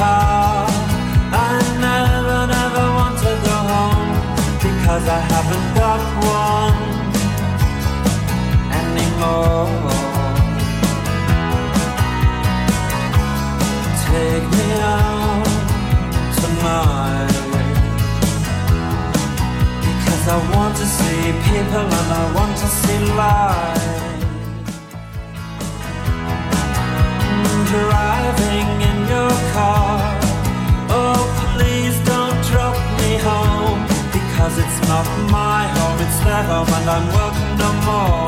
car. I never want to go home because I haven't got one anymore. Take me out tonight because I want to see people and I want to see life. Driving in your car, oh please don't drop me home because it's not my home, it's their home and I'm welcome no more.